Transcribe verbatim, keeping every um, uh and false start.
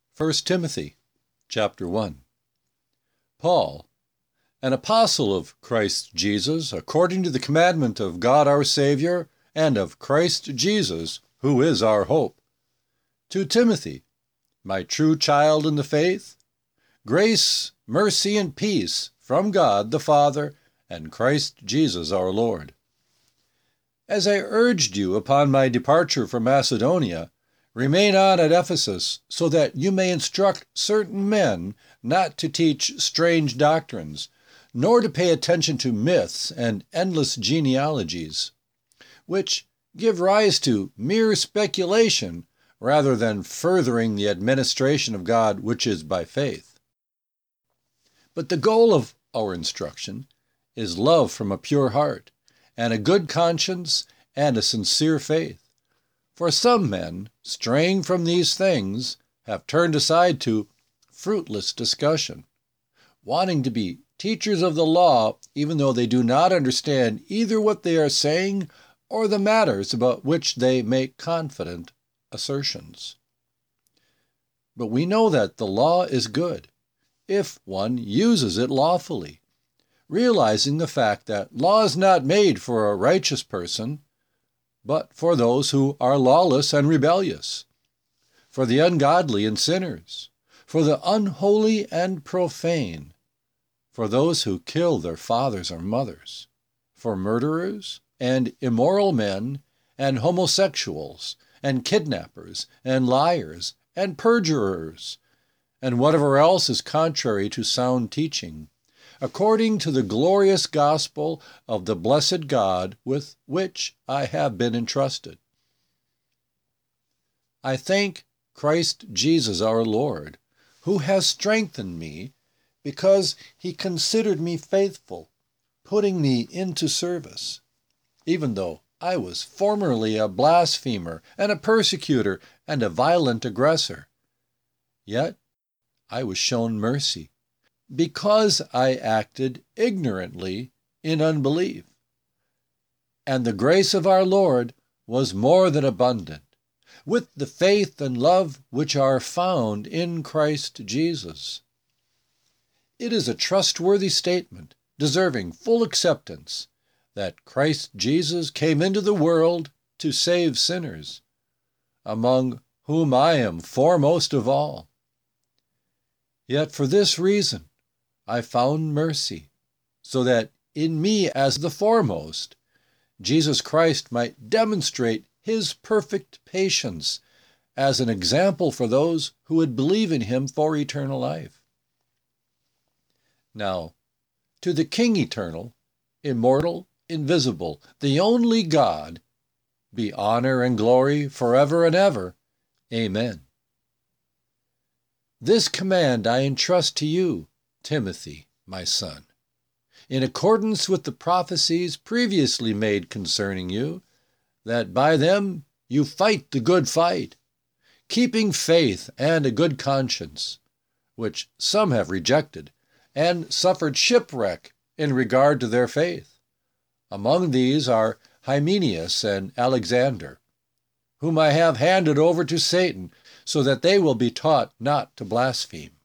First Timothy chapter one. Paul, an apostle of Christ Jesus, according to the commandment of God our Savior, and of Christ Jesus, who is our hope. To Timothy, my true child in the faith, grace, mercy, and peace from God the Father and Christ Jesus our Lord. As I urged you upon my departure from Macedonia, remain on at Ephesus, so that you may instruct certain men not to teach strange doctrines, nor to pay attention to myths and endless genealogies, which give rise to mere speculation rather than furthering the administration of God which is by faith. But the goal of our instruction is love from a pure heart, and a good conscience, and a sincere faith. For some men, straying from these things, have turned aside to fruitless discussion, wanting to be teachers of the law, even though they do not understand either what they are saying or the matters about which they make confident assertions. But we know that the law is good, if one uses it lawfully, realizing the fact that law is not made for a righteous person, but for those who are lawless and rebellious, for the ungodly and sinners, for the unholy and profane, for those who kill their fathers or mothers, for murderers and immoral men and homosexuals and kidnappers and liars and perjurers, and whatever else is contrary to sound teaching, according to the glorious gospel of the blessed God with which I have been entrusted. I thank Christ Jesus our Lord, who has strengthened me, because he considered me faithful, putting me into service, even though I was formerly a blasphemer and a persecutor and a violent aggressor. Yet I was shown mercy, because I acted ignorantly in unbelief. And the grace of our Lord was more than abundant, with the faith and love which are found in Christ Jesus. It is a trustworthy statement, deserving full acceptance, that Christ Jesus came into the world to save sinners, among whom I am foremost of all. Yet for this reason I found mercy, so that in me as the foremost, Jesus Christ might demonstrate his perfect patience as an example for those who would believe in him for eternal life. Now, to the King eternal, immortal, invisible, the only God, be honor and glory forever and ever. Amen. This command I entrust to you, Timothy, my son, in accordance with the prophecies previously made concerning you, that by them you fight the good fight, keeping faith and a good conscience, which some have rejected, and suffered shipwreck in regard to their faith. Among these are Hymenaeus and Alexander, whom I have handed over to Satan, so that they will be taught not to blaspheme.